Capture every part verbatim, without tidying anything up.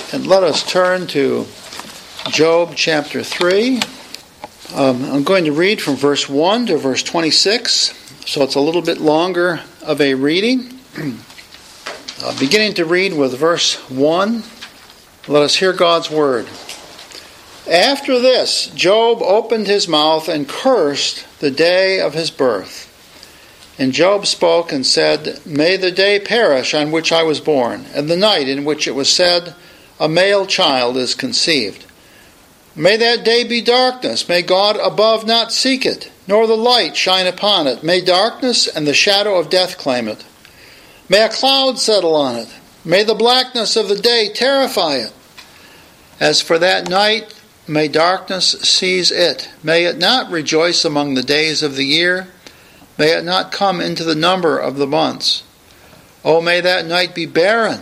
And let us turn to Job chapter three. Um, I'm going to read from verse one to verse twenty-six, so it's a little bit longer of a reading. uh, beginning to read with verse one, let us hear God's word. After this, Job opened his mouth and cursed the day of his birth. And Job spoke and said, May the day perish on which I was born, and the night in which it was said, A male child is conceived. May that day be darkness. May God above not seek it, nor the light shine upon it. May darkness and the shadow of death claim it. May a cloud settle on it. May the blackness of the day terrify it. As for that night, may darkness seize it. May it not rejoice among the days of the year. May it not come into the number of the months. Oh, may that night be barren.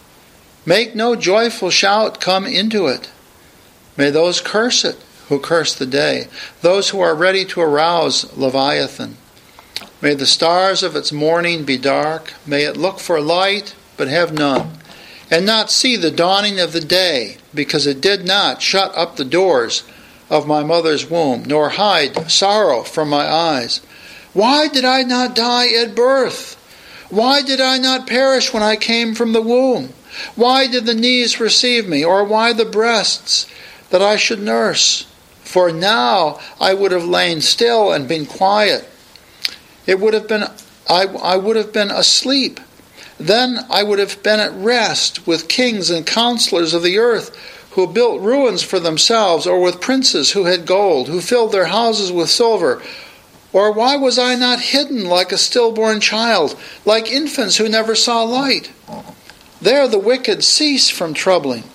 Make no joyful shout come into it. May those curse it who curse the day, those who are ready to arouse Leviathan. May the stars of its morning be dark. May it look for light, but have none, and not see the dawning of the day, because it did not shut up the doors of my mother's womb, nor hide sorrow from my eyes. Why did I not die at birth? Why did I not perish when I came from the womb? Why did the knees receive me, or why the breasts that I should nurse? For now I would have lain still and been quiet. It would have been I, I would have been asleep. Then I would have been at rest with kings and counselors of the earth, who built ruins for themselves, or with princes who had gold, who filled their houses with silver. Or why was I not hidden like a stillborn child, like infants who never saw light? There the wicked cease from troubling.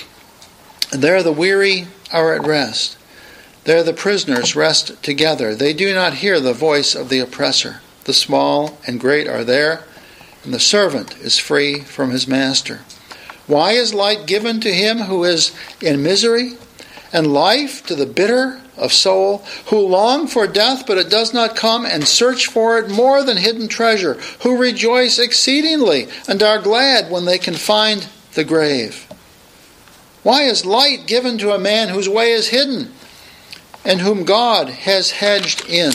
There the weary are at rest. There the prisoners rest together. They do not hear the voice of the oppressor. The small and great are there, and the servant is free from his master. Why is light given to him who is in misery, and life to the bitter of soul, who long for death, but it does not come, and search for it more than hidden treasure, who rejoice exceedingly, and are glad when they can find the grave? Why is light given to a man whose way is hidden, and whom God has hedged in?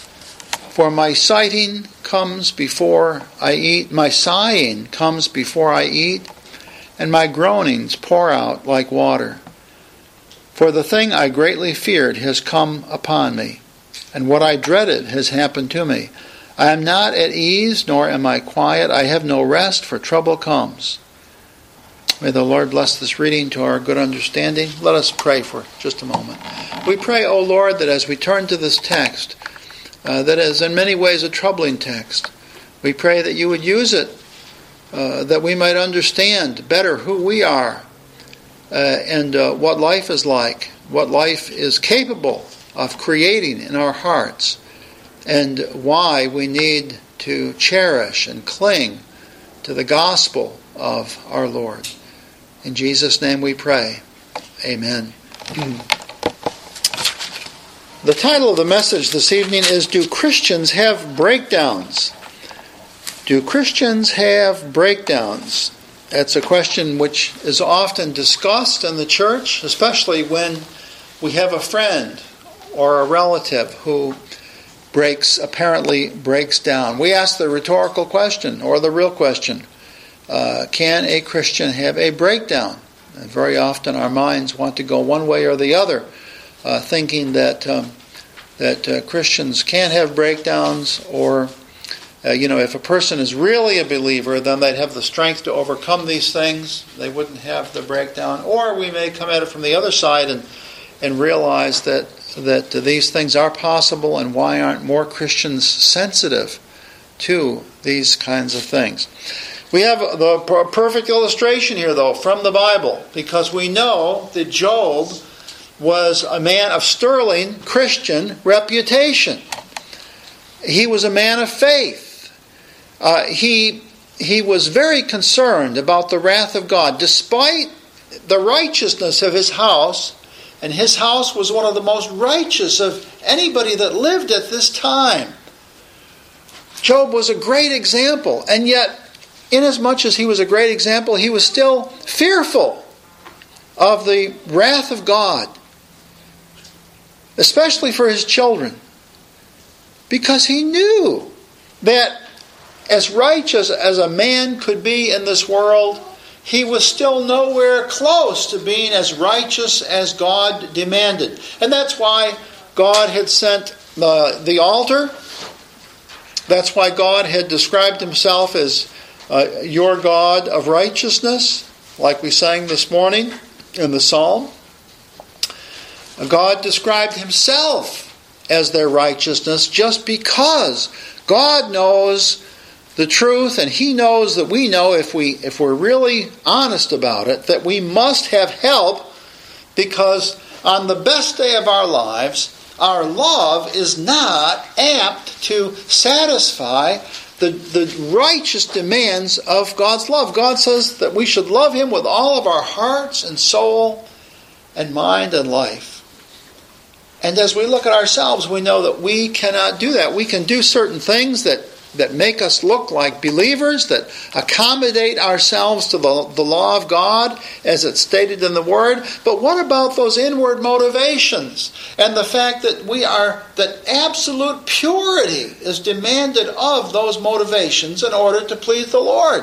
For my sighing comes before I eat, my sighing comes before I eat, and my groanings pour out like water. For the thing I greatly feared has come upon me, and what I dreaded has happened to me. I am not at ease, nor am I quiet. I have no rest, for trouble comes. May the Lord bless this reading to our good understanding. Let us pray for just a moment. We pray, O Lord, that as we turn to this text, uh, that is in many ways a troubling text, we pray that you would use it, uh, that we might understand better who we are, Uh, and uh, what life is like, what life is capable of creating in our hearts, and why we need to cherish and cling to the gospel of our Lord. In Jesus' name we pray. Amen. The title of the message this evening is, Do Christians Have Breakdowns? Do Christians have breakdowns? That's a question which is often discussed in the church, especially when we have a friend or a relative who breaks, apparently breaks down. We ask the rhetorical question, or the real question, uh, can a Christian have a breakdown? And very often our minds want to go one way or the other, uh, thinking that um, that uh, Christians can't have breakdowns, or Uh, you know, if a person is really a believer, then they'd have the strength to overcome these things. They wouldn't have the breakdown. Or we may come at it from the other side and and realize that that these things are possible, and why aren't more Christians sensitive to these kinds of things? We have the perfect illustration here, though, from the Bible, because we know that Job was a man of sterling Christian reputation. He was a man of faith. Uh, he he was very concerned about the wrath of God, despite the righteousness of his house, and his house was one of the most righteous of anybody that lived at this time. Job was a great example, and yet, inasmuch as he was a great example, he was still fearful of the wrath of God, especially for his children, because he knew that as righteous as a man could be in this world, he was still nowhere close to being as righteous as God demanded. And that's why God had sent the, the altar. That's why God had described himself as uh, your God of righteousness, like we sang this morning in the psalm. God described himself as their righteousness just because God knows the truth, and he knows that we know, if we if we're really honest about it, that we must have help, because on the best day of our lives, our love is not apt to satisfy the, the righteous demands of God's love. God says that we should love him with all of our hearts and soul and mind and life. And as we look at ourselves, we know that we cannot do that. We can do certain things that, that make us look like believers, that accommodate ourselves to the, the law of God as it's stated in the Word. But what about those inward motivations and the fact that we are that absolute purity is demanded of those motivations in order to please the Lord?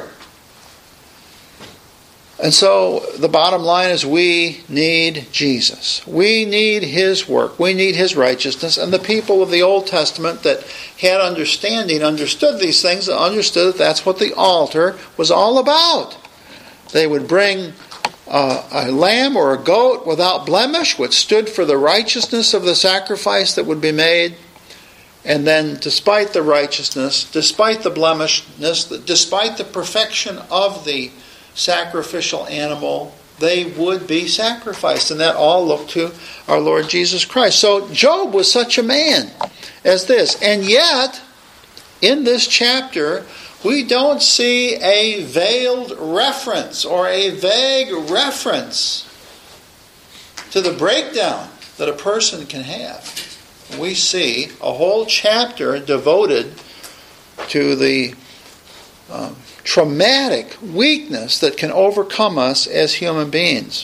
And so the bottom line is we need Jesus. We need his work. We need his righteousness. And the people of the Old Testament that had understanding understood these things and understood that that's what the altar was all about. They would bring uh, a lamb or a goat without blemish, which stood for the righteousness of the sacrifice that would be made. And then despite the righteousness, despite the blemishness, despite the perfection of the sacrificial animal, they would be sacrificed. And that all looked to our Lord Jesus Christ. So Job was such a man as this. And yet, in this chapter, we don't see a veiled reference or a vague reference to the breakdown that a person can have. We see a whole chapter devoted to the um, traumatic weakness that can overcome us as human beings.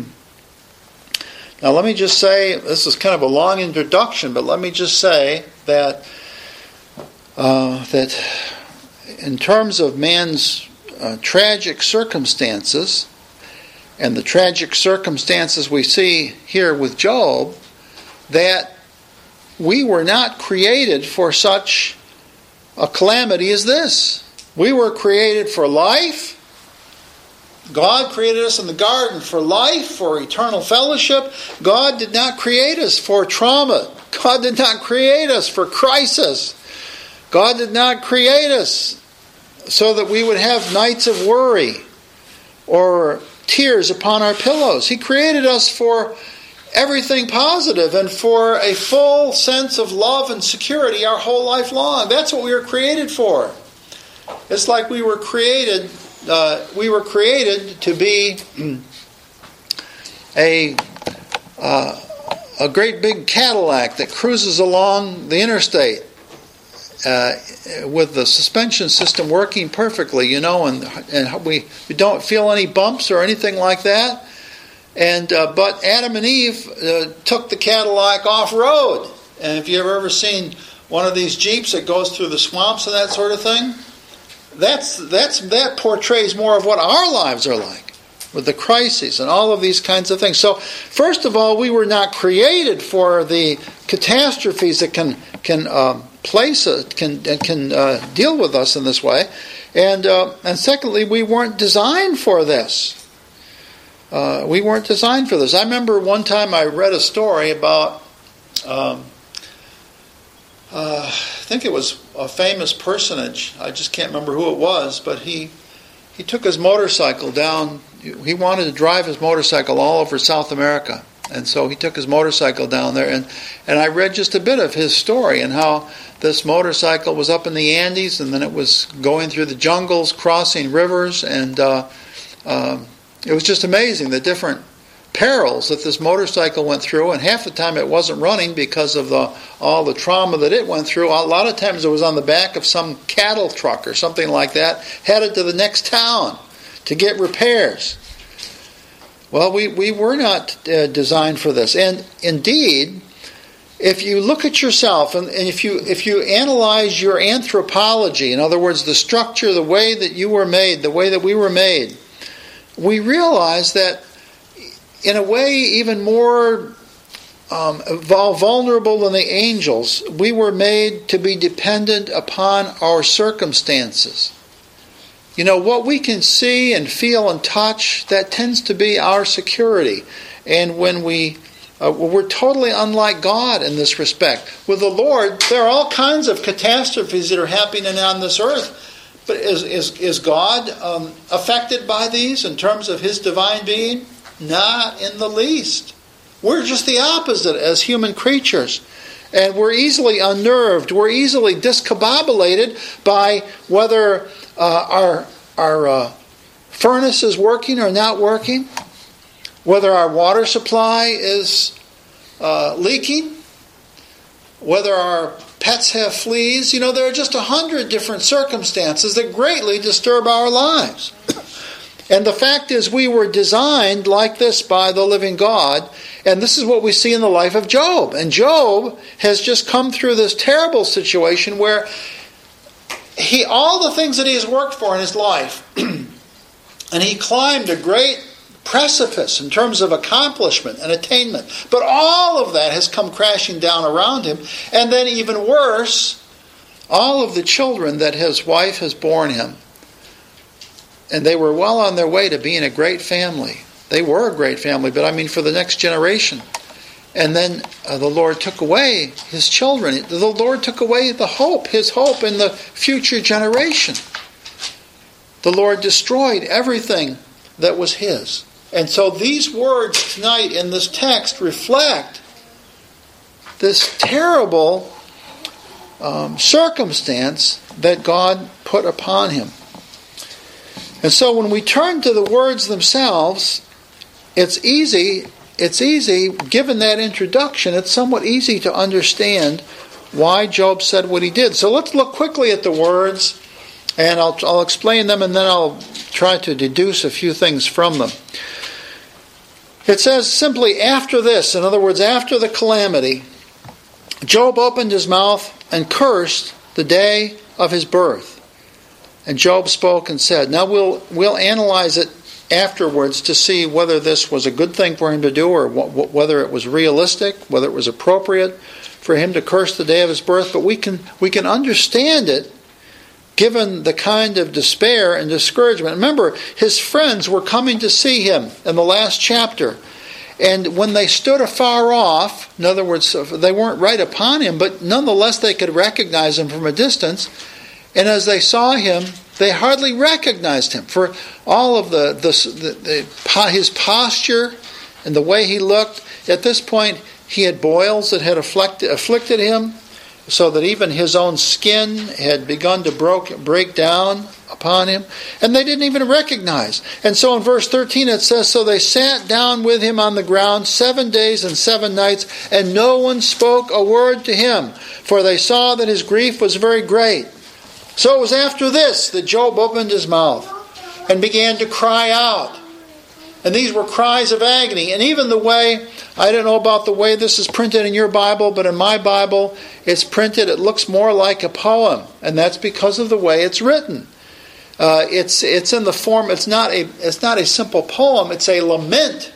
Now let me just say, this is kind of a long introduction, but let me just say that uh, that in terms of man's uh, tragic circumstances, and the tragic circumstances we see here with Job, that we were not created for such a calamity as this. We were created for life. God created us in the garden for life, for eternal fellowship. God did not create us for trauma. God did not create us for crisis. God did not create us so that we would have nights of worry or tears upon our pillows. He created us for everything positive and for a full sense of love and security our whole life long. That's what we were created for. It's like we were created. Uh, we were created to be a uh, a great big Cadillac that cruises along the interstate uh, with the suspension system working perfectly, you know, and and we, we don't feel any bumps or anything like that. And uh, but Adam and Eve uh, took the Cadillac off road. And if you've ever seen one of these Jeeps that goes through the swamps and that sort of thing, That's that's that portrays more of what our lives are like, with the crises and all of these kinds of things. So, first of all, we were not created for the catastrophes that can can uh, place us, can can uh, deal with us in this way, and uh, and secondly, we weren't designed for this. Uh, we weren't designed for this. I remember one time I read a story about. Um, Uh, I think it was a famous personage. I just can't remember who it was, but he he took his motorcycle down. He wanted to drive his motorcycle all over South America, and so he took his motorcycle down there. And, and I read just a bit of his story and how this motorcycle was up in the Andes, and then it was going through the jungles, crossing rivers, and uh, uh, it was just amazing the different perils that this motorcycle went through, and half the time it wasn't running because of the all the trauma that it went through. A lot of times it was on the back of some cattle truck or something like that, headed to the next town to get repairs. Well, we, we were not uh, designed for this. And indeed, if you look at yourself and, and if you if you analyze your anthropology, in other words, the structure, the way that you were made, the way that we were made, we realize that in a way even more um, vulnerable than the angels, we were made to be dependent upon our circumstances. You know, what we can see and feel and touch, that tends to be our security. And when we, uh, we're totally unlike God in this respect. With the Lord, there are all kinds of catastrophes that are happening on this earth. But is, is, is God um, affected by these in terms of His divine being? Not in the least. We're just the opposite as human creatures. And we're easily unnerved. We're easily discombobulated by whether uh, our, our uh, furnace is working or not working, whether our water supply is uh, leaking, whether our pets have fleas. You know, there are just a hundred different circumstances that greatly disturb our lives. And the fact is, we were designed like this by the living God, and this is what we see in the life of Job. And Job has just come through this terrible situation where he, all the things that he has worked for in his life, and he climbed a great precipice in terms of accomplishment and attainment, but all of that has come crashing down around him. And then even worse, all of the children that his wife has borne him. And they were well on their way to being a great family. They were a great family, but I mean for the next generation. And then uh, the Lord took away his children. The Lord took away the hope, his hope in the future generation. The Lord destroyed everything that was his. And so these words tonight in this text reflect this terrible um, circumstance that God put upon him. And so when we turn to the words themselves, it's easy, it's easy, given that introduction, it's somewhat easy to understand why Job said what he did. So let's look quickly at the words, and I'll, I'll explain them, and then I'll try to deduce a few things from them. It says simply, after this, in other words, after the calamity, Job opened his mouth and cursed the day of his birth. And Job spoke and said, now we'll we'll analyze it afterwards to see whether this was a good thing for him to do, or wh- whether it was realistic, whether it was appropriate for him to curse the day of his birth. But we can we can understand it given the kind of despair and discouragement. Remember, his friends were coming to see him in the last chapter. And when they stood afar off, in other words, they weren't right upon him, but nonetheless they could recognize him from a distance. And as they saw him, they hardly recognized him. For all of the, the, the, the his posture and the way he looked, at this point he had boils that had afflicted, afflicted him, so that even his own skin had begun to broke, break down upon him. And they didn't even recognize. And so in verse thirteen it says, so they sat down with him on the ground seven days and seven nights, and no one spoke a word to him, for they saw that his grief was very great. So it was after this that Job opened his mouth and began to cry out. And these were cries of agony. And even the way, I don't know about the way this is printed in your Bible, but in my Bible it's printed, it looks more like a poem. And that's because of the way it's written. Uh, it's it's in the form, it's not a it's not a simple poem, it's a lament.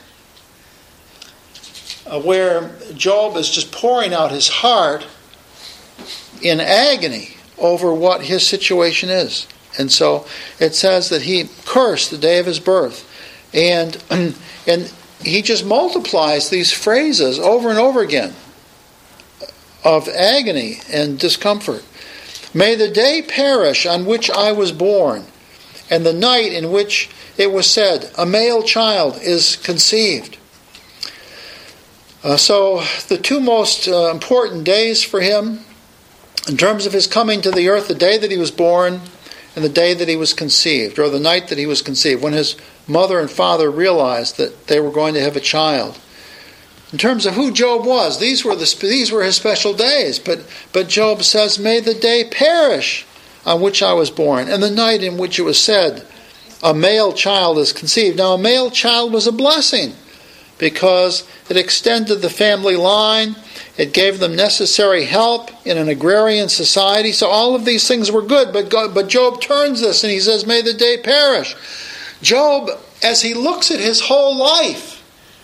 Uh, where Job is just pouring out his heart in agony over what his situation is. And so it says that he cursed the day of his birth. And, and he just multiplies these phrases over and over again of agony and discomfort. May the day perish on which I was born, and the night in which it was said, a male child is conceived. Uh, so the two most uh, important days for him, in terms of his coming to the earth, the day that he was born and the day that he was conceived, or the night that he was conceived, when his mother and father realized that they were going to have a child. In terms of who Job was, these were the these were his special days. But but Job says, may the day perish on which I was born, and the night in which it was said, a male child is conceived. Now, a male child was a blessing because it extended the family line. It gave them necessary help in an agrarian society. So all of these things were good. But God, but Job turns this and he says, may the day perish. Job, as he looks at his whole life,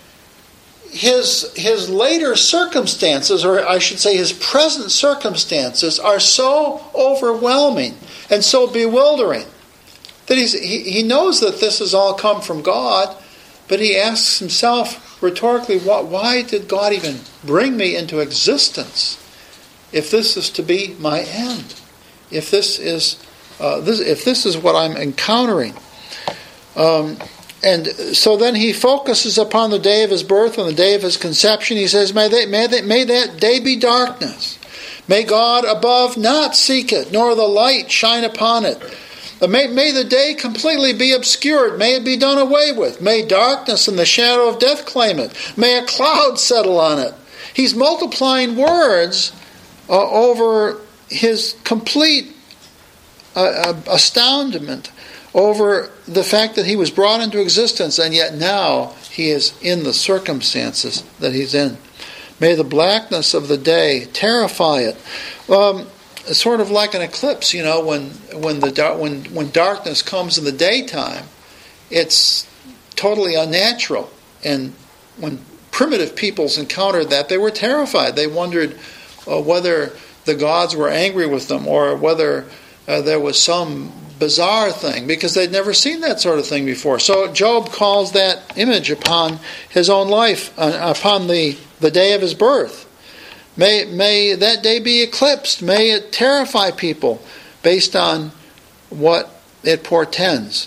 his, his later circumstances, or I should say his present circumstances, are so overwhelming and so bewildering that he's, he, he knows that this has all come from God, but he asks himself rhetorically, why did God even bring me into existence if this is to be my end? If this is uh, this, if this is what I'm encountering? Um, and so then he focuses upon the day of his birth and the day of his conception. He says, may, they, may, they, may that day be darkness. May God above not seek it, nor the light shine upon it. May, may the day completely be obscured. May it be done away with. May darkness and the shadow of death claim it. May a cloud settle on it. He's multiplying words uh, over his complete uh, astoundment over the fact that he was brought into existence, and yet now he is in the circumstances that he's in. May the blackness of the day terrify it. Um, It's sort of like an eclipse, you know, when when the dar- when when darkness comes in the daytime, it's totally unnatural. And when primitive peoples encountered that, they were terrified. They wondered uh, whether the gods were angry with them or whether uh, there was some bizarre thing, because they'd never seen that sort of thing before. So Job calls that image upon his own life, uh, upon the, the day of his birth. May, may that day be eclipsed. May it terrify people based on what it portends.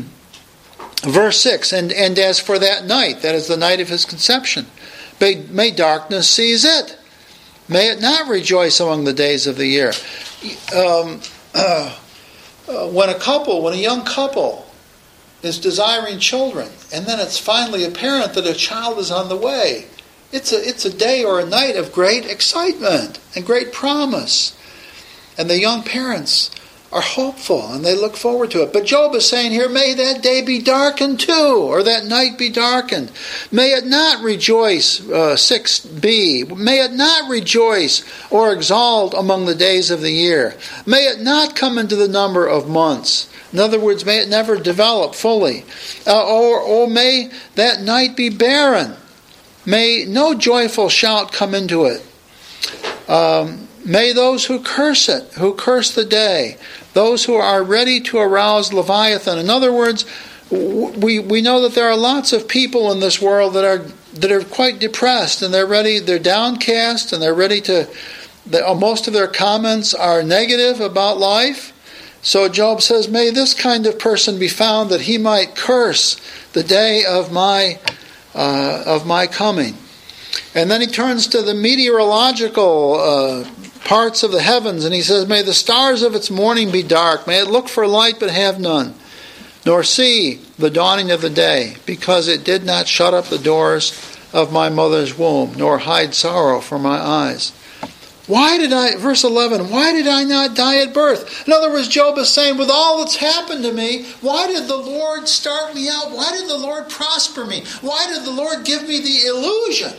Verse six, and, and as for that night, that is the night of his conception, may, may darkness seize it. May it not rejoice among the days of the year. Um, uh, uh, when a couple, when a young couple is desiring children, and then it's finally apparent that a child is on the way, It's a, it's a day or a night of great excitement and great promise. And the young parents are hopeful and they look forward to it. But Job is saying here, may that day be darkened too, or that night be darkened. May it not rejoice, uh, six b, may it not rejoice or exalt among the days of the year. May it not come into the number of months. In other words, may it never develop fully. Uh, or, or may that night be barren. May no joyful shout come into it. Um, may those who curse it, who curse the day, those who are ready to arouse Leviathan. In other words, we we know that there are lots of people in this world that are that are quite depressed, and they're ready, they're downcast, and they're ready to. The, most of their comments are negative about life. So Job says, may this kind of person be found, that he might curse the day of my. Uh, of my coming. And then he turns to the meteorological uh, parts of the heavens, and he says, may the stars of its morning be dark, may it look for light but have none, nor see the dawning of the day, because it did not shut up the doors of my mother's womb, nor hide sorrow from my eyes. Why did I, verse eleven, why did I not die at birth? In other words, Job is saying, with all that's happened to me, why did the Lord start me out? Why did the Lord prosper me? Why did the Lord give me the illusion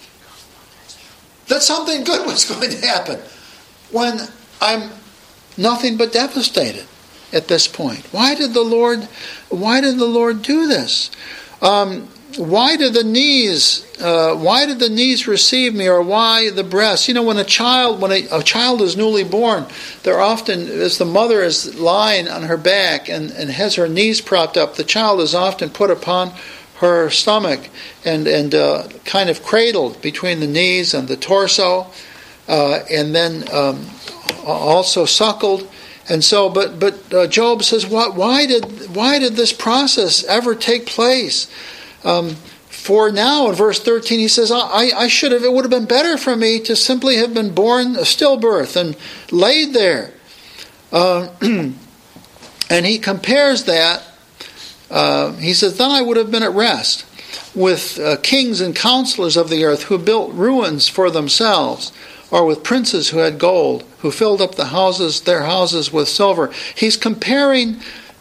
that something good was going to happen when I'm nothing but devastated at this point? Why did the Lord, why did the Lord do this? Um, Why did the knees? Uh, why did the knees receive me, or why the breasts? You know, when a child, when a, a child is newly born, they're often, as the mother is lying on her back and, and has her knees propped up, the child is often put upon her stomach and and uh, kind of cradled between the knees and the torso, uh, and then um, also suckled. And so, but but uh, Job says, what? Why did why did this process ever take place? Um, for now, in verse thirteen, he says, I, I should have, it would have been better for me to simply have been born a stillbirth and laid there. Uh, and he compares that, uh, he says, then I would have been at rest with uh, kings and counselors of the earth who built ruins for themselves, or with princes who had gold, who filled up the houses, their houses with silver. He's comparing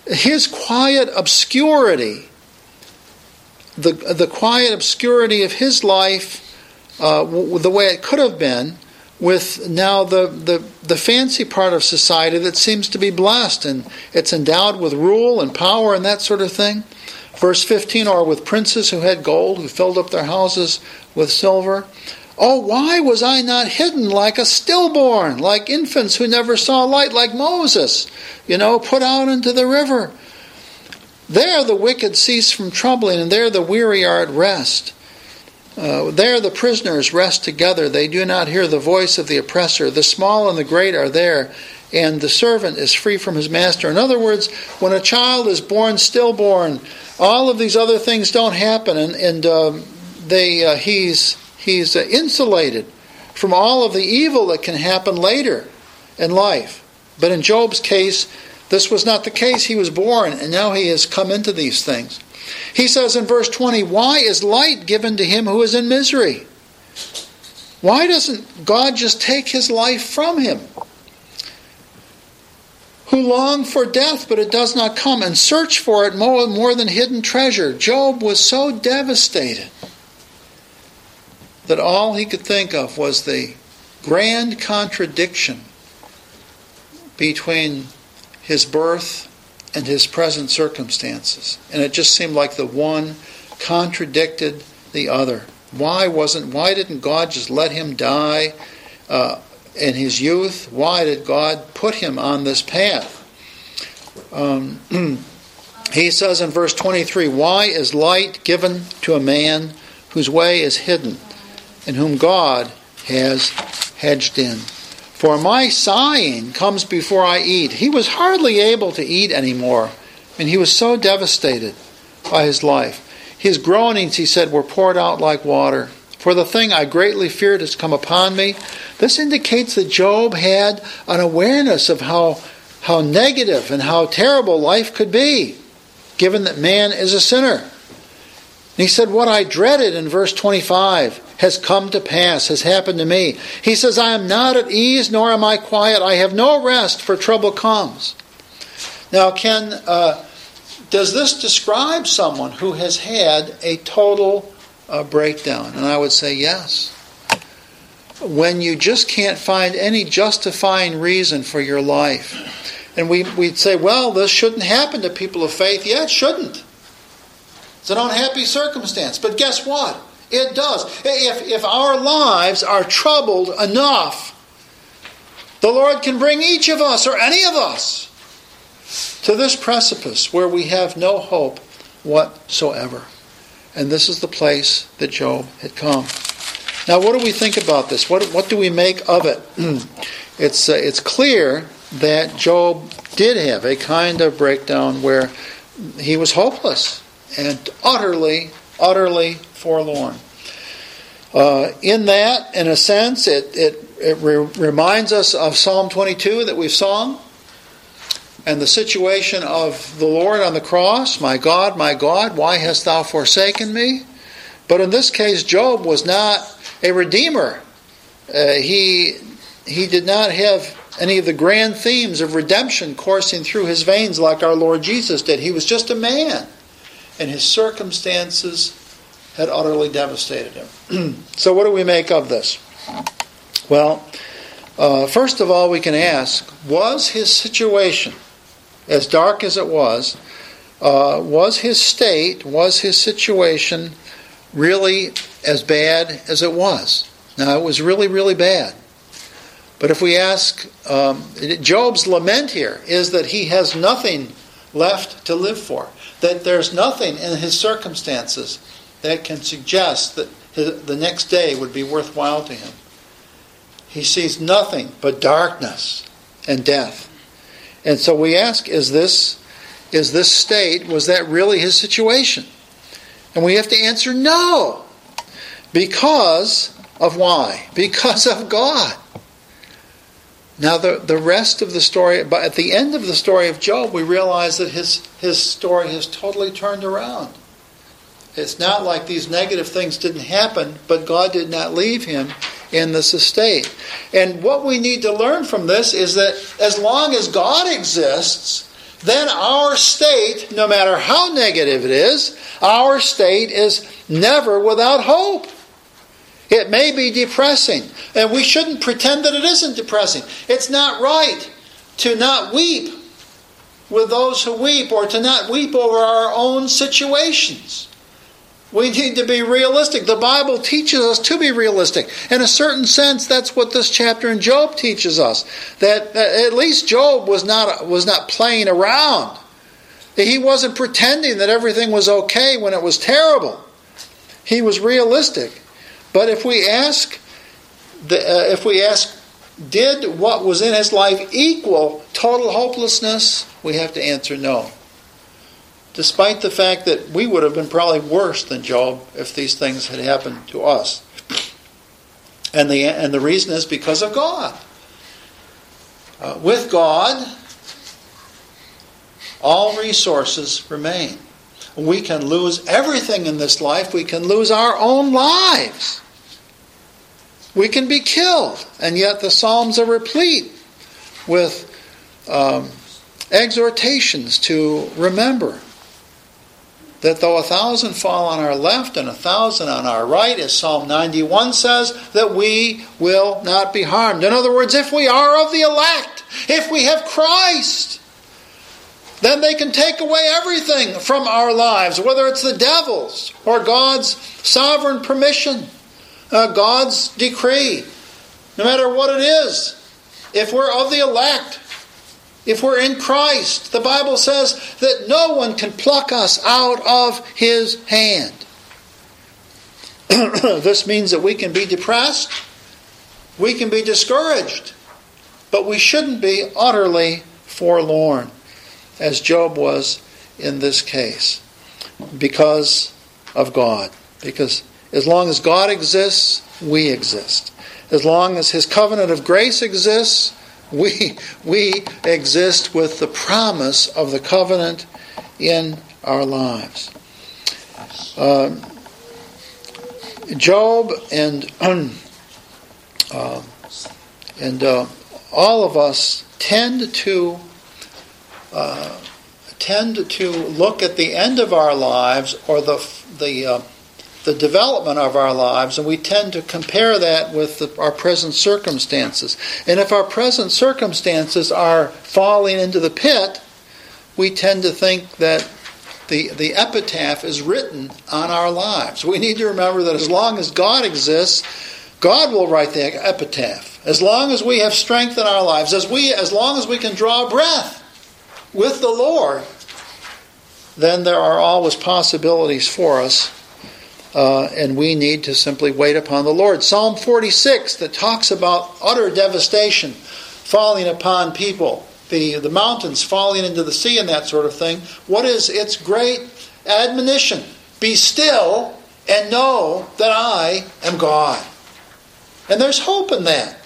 his quiet obscurity, the, the quiet obscurity of his life, uh, the way it could have been, with now the, the, the fancy part of society that seems to be blessed, and it's endowed with rule and power and that sort of thing. Verse fifteen, or with princes who had gold, who filled up their houses with silver. Oh, why was I not hidden like a stillborn, like infants who never saw light, like Moses, you know, put out into the river? There the wicked cease from troubling, and there the weary are at rest. Uh, there the prisoners rest together. They do not hear the voice of the oppressor. The small and the great are there, and the servant is free from his master. In other words, when a child is born stillborn, all of these other things don't happen, and, and um, they uh, he's he's uh, insulated from all of the evil that can happen later in life. But in Job's case, this was not the case. He was born, and now he has come into these things. He says in verse twenty, why is light given to him who is in misery? Why doesn't God just take his life from him? Who long for death, but it does not come, and search for it more, more than hidden treasure. Job was so devastated that all he could think of was the grand contradiction between his birth and his present circumstances. And it just seemed like the one contradicted the other. Why wasn't, why didn't God just let him die uh, in his youth? Why did God put him on this path? Um, he says in verse twenty-three, why is light given to a man whose way is hidden, and whom God has hedged in? For my sighing comes before I eat. He was hardly able to eat anymore, and he was so devastated by his life. His groanings, he said, were poured out like water. For the thing I greatly feared has come upon me. This indicates that Job had an awareness of how, how negative and how terrible life could be, given that man is a sinner. And he said, what I dreaded in verse twenty-five has come to pass, has happened to me. He says, I am not at ease, nor am I quiet. I have no rest, for trouble comes. Now, can uh, does this describe someone who has had a total uh, breakdown? And I would say yes. When you just can't find any justifying reason for your life. And we, we'd say, well, this shouldn't happen to people of faith. Yeah, it shouldn't. It's an unhappy circumstance. But guess what? It does. If, if our lives are troubled enough, the Lord can bring each of us, or any of us, to this precipice where we have no hope whatsoever. And this is the place that Job had come. Now, what do we think about this? What, what do we make of it? it's, uh, it's clear that Job did have a kind of breakdown where he was hopeless and utterly, utterly forlorn. Uh, in that, in a sense, it, it, it re- reminds us of Psalm twenty-two that we've sung, and the situation of the Lord on the cross. My God, my God, why hast thou forsaken me? But in this case, Job was not a redeemer. Uh, he, he did not have any of the grand themes of redemption coursing through his veins like our Lord Jesus did. He was just a man, and his circumstances had utterly devastated him. So what do we make of this? Well, uh, first of all, we can ask, was his situation, as dark as it was, uh, was his state, was his situation really as bad as it was? Now, it was really, really bad. But if we ask, um, Job's lament here is that he has nothing left to live for, that there's nothing in his circumstances that can suggest that his, the next day would be worthwhile to him. He sees nothing but darkness and death. And so we ask, is this, is this state, was that really his situation? And we have to answer no. Because of why? Because of God. Now the, the rest of the story, but at the end of the story of Job, we realize that his, his story has totally turned around. It's not like these negative things didn't happen, but God did not leave him in this estate. And what we need to learn from this is that as long as God exists, then our state, no matter how negative it is, our state is never without hope. It may be depressing, and we shouldn't pretend that it isn't depressing. It's not right to not weep with those who weep, or to not weep over our own situations. We need to be realistic. The Bible teaches us to be realistic. In a certain sense, that's what this chapter in Job teaches us. That, that at least Job was not, was not playing around. He wasn't pretending that everything was okay when it was terrible. He was realistic. But if we ask, the, uh, if we ask, did what was in his life equal total hopelessness? We have to answer no. Despite the fact that we would have been probably worse than Job if these things had happened to us. And the, and the reason is because of God. Uh, with God, all resources remain. We can lose everything in this life. We can lose our own lives. We can be killed. And yet the Psalms are replete with um, exhortations to remember that though a thousand fall on our left and a thousand on our right, as Psalm ninety-one says, that we will not be harmed. In other words, if we are of the elect, if we have Christ, then they can take away everything from our lives, whether it's the devil's or God's sovereign permission, uh, God's decree. No matter what it is, if we're of the elect, if we're in Christ, the Bible says that no one can pluck us out of His hand. This means that we can be depressed, we can be discouraged, but we shouldn't be utterly forlorn, as Job was in this case, because of God. Because as long as God exists, we exist. As long as His covenant of grace exists, we, we exist with the promise of the covenant in our lives. Uh, Job and, uh, and uh, all of us tend to Uh, tend to look at the end of our lives, or the the uh, the development of our lives, and we tend to compare that with the, our present circumstances. And if our present circumstances are falling into the pit, we tend to think that the the epitaph is written on our lives. We need to remember that as long as God exists, God will write the epitaph. As long as we have strength in our lives, as we as long as we can draw breath with the Lord, then there are always possibilities for us, uh, and we need to simply wait upon the Lord. Psalm forty-six, that talks about utter devastation falling upon people, the, the mountains falling into the sea and that sort of thing. What is its great admonition? Be still and know that I am God. And there's hope in that.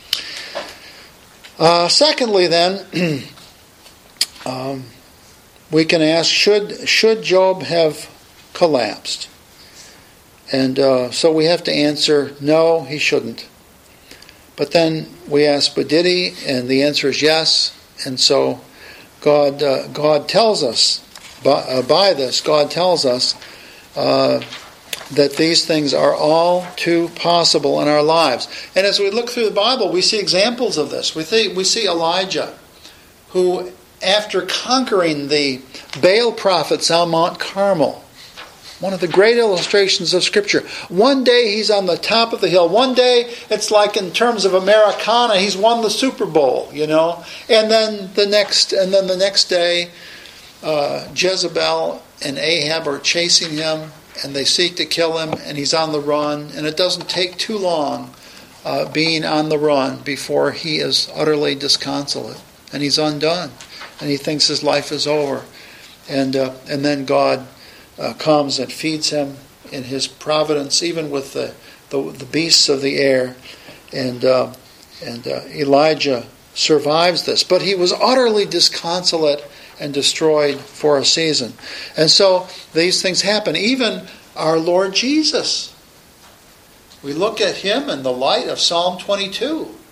Uh, secondly, then, Um, we can ask, should should Job have collapsed? And uh, so we have to answer, no, he shouldn't. But then we ask, but did he? And the answer is yes. And so God uh, God tells us, by, uh, by this, God tells us uh, that these things are all too possible in our lives. And as we look through the Bible, we see examples of this. We, think, we see Elijah, who, after conquering the Baal prophets on Mount Carmel, one of the great illustrations of Scripture. One day he's on the top of the hill. One day it's like, in terms of Americana, he's won the Super Bowl, you know. And then the next, and then the next day, uh, Jezebel and Ahab are chasing him, and they seek to kill him, and he's on the run. And it doesn't take too long, uh, being on the run, before he is utterly disconsolate, and he's undone. And he thinks his life is over. And uh, and then God uh, comes and feeds him in His providence, even with the, the, the beasts of the air. And, uh, and uh, Elijah survives this. But he was utterly disconsolate and destroyed for a season. And so these things happen. Even our Lord Jesus. We look at Him in the light of Psalm twenty-two.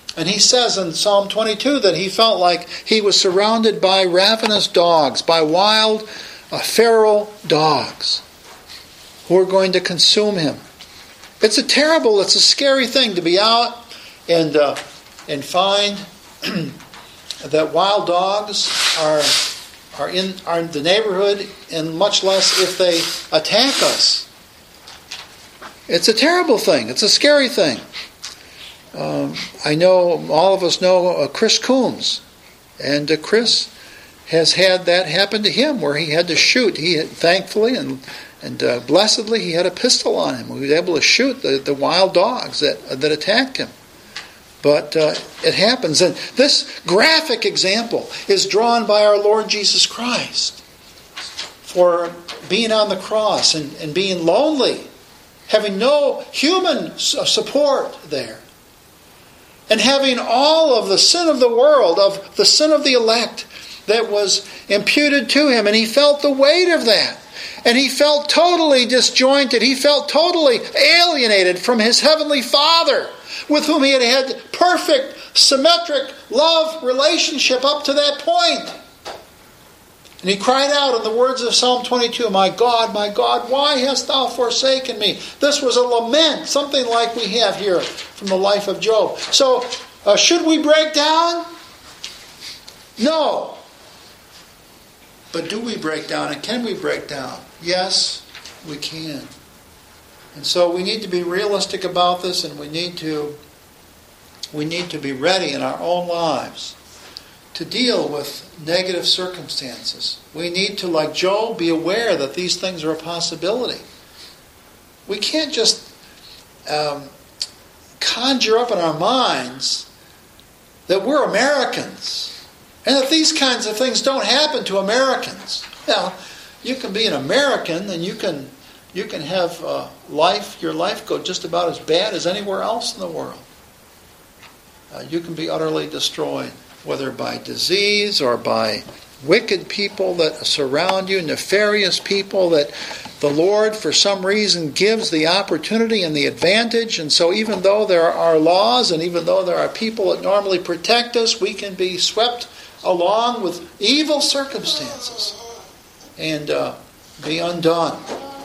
And he says in Psalm twenty-two that he felt like he was surrounded by ravenous dogs, by wild, uh, feral dogs who are going to consume him. It's a terrible, it's a scary thing to be out and uh, and find that wild dogs are are in are in the neighborhood, and much less if they attack us. It's a terrible thing. It's a scary thing. Um, I know all of us know uh, Chris Coombs, and uh, Chris has had that happen to him where he had to shoot. He had, thankfully and and uh, blessedly he had a pistol on him. He was able to shoot the, the wild dogs that uh, that attacked him. But uh, it happens. And this graphic example is drawn by our Lord Jesus Christ for being on the cross and, and being lonely, having no human support there, and having all of the sin of the world, of the sin of the elect that was imputed to him. And he felt the weight of that. And he felt totally disjointed. He felt totally alienated from his heavenly Father, with whom he had had perfect, symmetric love relationship up to that point. And he cried out in the words of Psalm twenty-two, "My God, my God, why hast thou forsaken me?" This was a lament, something like we have here from the life of Job. So, uh, should we break down? No. But do we break down, and can we break down? Yes, we can. And so we need to be realistic about this, and we need to we need to be ready in our own lives to deal with negative circumstances. We need to, like Job, be aware that these things are a possibility. We can't just um, conjure up in our minds that we're Americans and that these kinds of things don't happen to Americans. Now, you can be an American and you can you can have uh, life, your life go just about as bad as anywhere else in the world. Uh, you can be utterly destroyed, whether by disease or by wicked people that surround you, nefarious people that the Lord, for some reason, gives the opportunity and the advantage. And so even though there are laws and even though there are people that normally protect us, we can be swept along with evil circumstances and uh, be undone.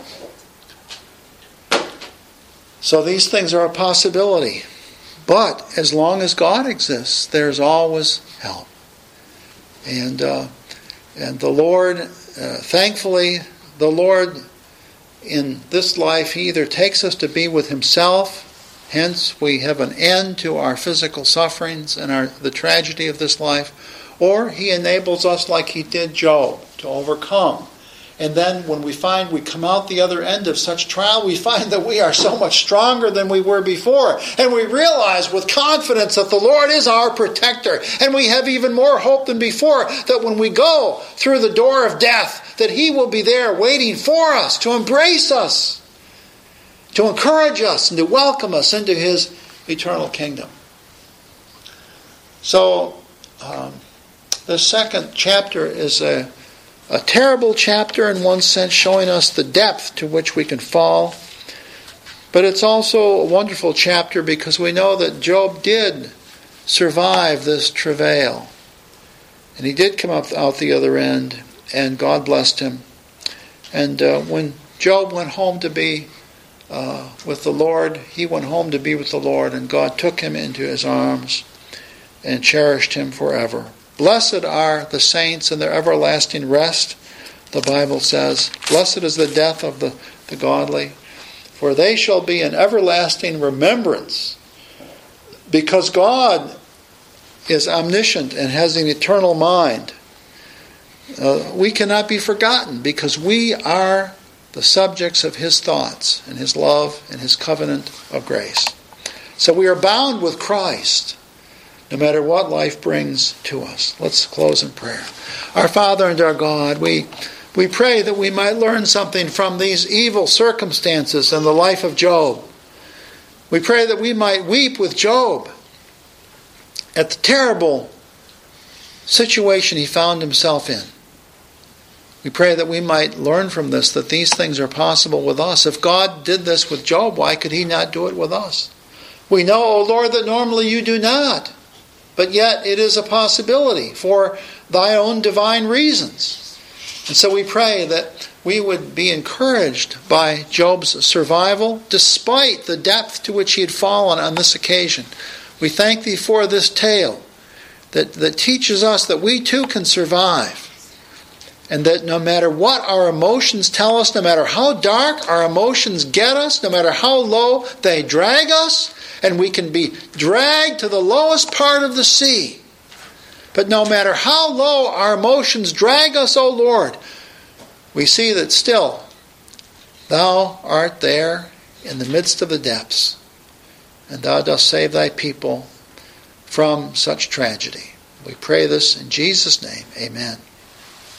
So these things are a possibility. But as long as God exists, there's always help. And uh, and the Lord, uh, thankfully, the Lord in this life, He either takes us to be with Himself, hence we have an end to our physical sufferings and our the tragedy of this life, or He enables us like He did Job to overcome. And then when we find we come out the other end of such trial, we find that we are so much stronger than we were before. And we realize with confidence that the Lord is our protector. And we have even more hope than before that when we go through the door of death, that He will be there waiting for us, to embrace us, to encourage us, and to welcome us into His eternal kingdom. So, um, the second chapter is a A terrible chapter in one sense, showing us the depth to which we can fall. But it's also a wonderful chapter because we know that Job did survive this travail. And he did come up out the other end, and God blessed him. And uh, when Job went home to be uh, with the Lord, he went home to be with the Lord, and God took him into His arms and cherished him forever. Blessed are the saints in their everlasting rest, the Bible says. Blessed is the death of the, the godly, for they shall be in everlasting remembrance. Because God is omniscient and has an eternal mind, uh, we cannot be forgotten because we are the subjects of His thoughts and His love and His covenant of grace. So we are bound with Christ, no matter what life brings to us. Let's close in prayer. Our Father and our God, we we pray that we might learn something from these evil circumstances in the life of Job. We pray that we might weep with Job at the terrible situation he found himself in. We pray that we might learn from this that these things are possible with us. If God did this with Job, why could He not do it with us? We know, O Lord, that normally You do not. but yet it is a possibility for thy own divine reasons. And so we pray that we would be encouraged by Job's survival, despite the depth to which he had fallen on this occasion. We thank thee for this tale that, that teaches us that we too can survive. And that no matter what our emotions tell us, no matter how dark our emotions get us, no matter how low they drag us, and we can be dragged to the lowest part of the sea. But no matter how low our emotions drag us, O Lord, we see that still thou art there in the midst of the depths, and thou dost save thy people from such tragedy. We pray this in Jesus' name. Amen.